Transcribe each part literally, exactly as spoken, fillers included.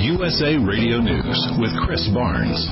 U S A Radio News with Chris Barnes.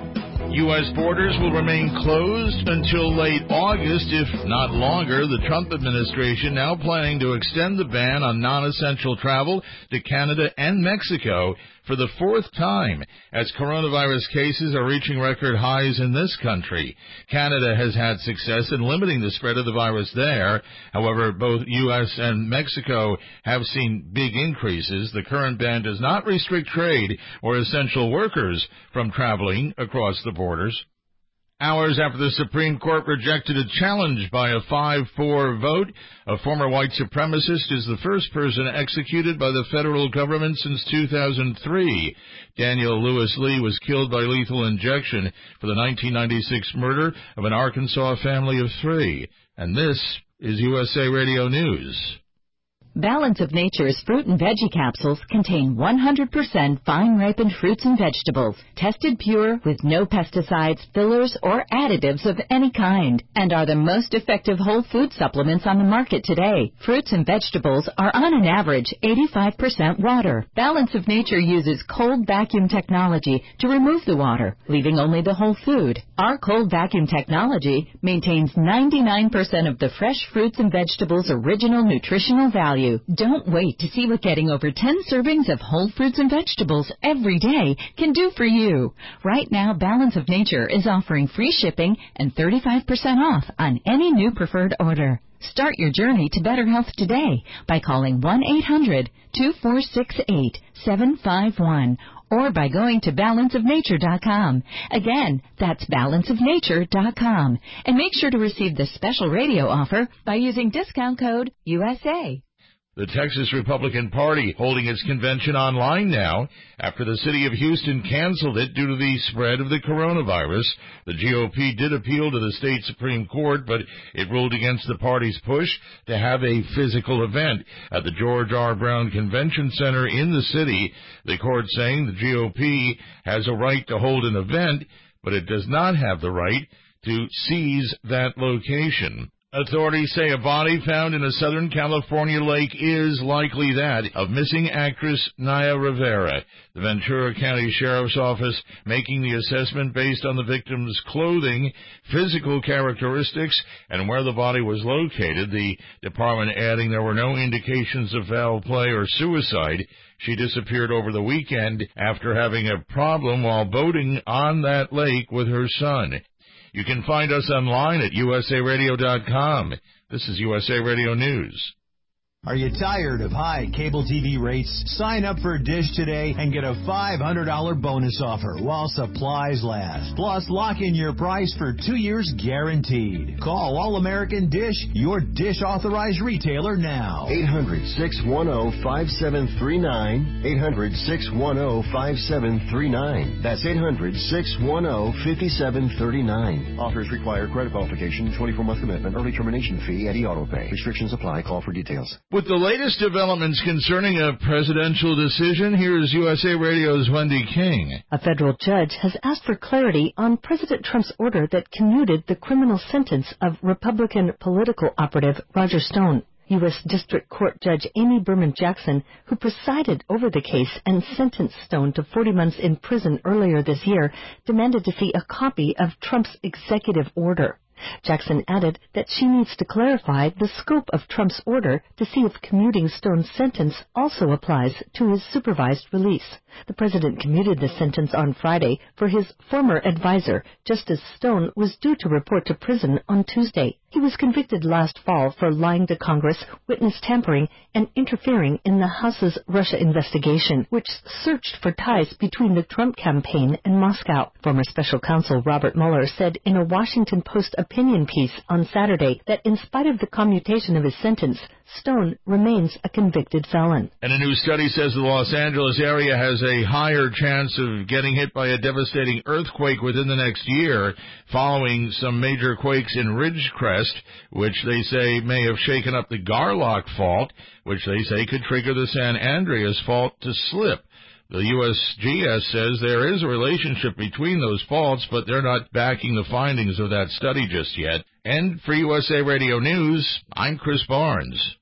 U S borders will remain closed until late August, if not longer. The Trump administration now planning to extend the ban on non-essential travel to Canada and Mexico for the fourth time as coronavirus cases are reaching record highs in this country. Canada has had success in limiting the spread of the virus there. However, both U S and Mexico have seen big increases. The current ban does not restrict trade or essential workers from traveling across the borders. Hours after the Supreme Court rejected a challenge by a five four vote, a former white supremacist is the first person executed by the federal government since two thousand three. Daniel Lewis Lee was killed by lethal injection for the nineteen ninety-six murder of an Arkansas family of three. And this is U S A Radio News. Balance of Nature's fruit and veggie capsules contain one hundred percent fine-ripened fruits and vegetables, tested pure with no pesticides, fillers, or additives of any kind, and are the most effective whole food supplements on the market today. Fruits and vegetables are on an average eighty-five percent water. Balance of Nature uses cold vacuum technology to remove the water, leaving only the whole food. Our cold vacuum technology maintains ninety-nine percent of the fresh fruits and vegetables' original nutritional value. Don't wait to see what getting over ten servings of whole fruits and vegetables every day can do for you. Right now, Balance of Nature is offering free shipping and thirty-five percent off on any new preferred order. Start your journey to better health today by calling one eight hundred two four six eight seven five one or by going to balance of nature dot com. Again, that's balance of nature dot com. And make sure to receive this special radio offer by using discount code U S A. The Texas Republican Party holding its convention online now after the city of Houston canceled it due to the spread of the coronavirus. The G O P did appeal to the state Supreme Court, but it ruled against the party's push to have a physical event at the George R. Brown Convention Center in the city. The court saying the G O P has a right to hold an event, but it does not have the right to seize that location. Authorities say a body found in a Southern California lake is likely that of missing actress Naya Rivera. The Ventura County Sheriff's Office making the assessment based on the victim's clothing, physical characteristics, and where the body was located. The department adding there were no indications of foul play or suicide. She disappeared over the weekend after having a problem while boating on that lake with her son. You can find us online at U S A radio dot com. This is U S A Radio News. Are you tired of high cable T V rates? Sign up for Dish today and get a five hundred dollars bonus offer while supplies last. Plus, lock in your price for two years guaranteed. Call All-American Dish, your Dish authorized retailer now. eight hundred, six one zero, five seven three nine. eight hundred, six one zero, five seven three nine. That's eight hundred, six one zero, five seven three nine. Offers require credit qualification, twenty-four month commitment, early termination fee, Eddie Auto Pay. Restrictions apply. Call for details. With the latest developments concerning a presidential decision, here is U S A Radio's Wendy King. A federal judge has asked for clarity on President Trump's order that commuted the criminal sentence of Republican political operative Roger Stone. U S District Court Judge Amy Berman Jackson, who presided over the case and sentenced Stone to forty months in prison earlier this year, demanded to see a copy of Trump's executive order. Jackson added that she needs to clarify the scope of Trump's order to see if commuting Stone's sentence also applies to his supervised release. The president commuted the sentence on Friday for his former advisor, just as Stone was due to report to prison on Tuesday. He was convicted last fall for lying to Congress, witness tampering, and interfering in the House's Russia investigation, which searched for ties between the Trump campaign and Moscow. Former special counsel Robert Mueller said in a Washington Post opinion piece on Saturday that in spite of the commutation of his sentence, Stone remains a convicted felon. And a new study says the Los Angeles area has a higher chance of getting hit by a devastating earthquake within the next year, following some major quakes in Ridgecrest, which they say may have shaken up the Garlock Fault, which they say could trigger the San Andreas Fault to slip. The U S G S says there is a relationship between those faults, but they're not backing the findings of that study just yet. And for U S A Radio News, I'm Chris Barnes.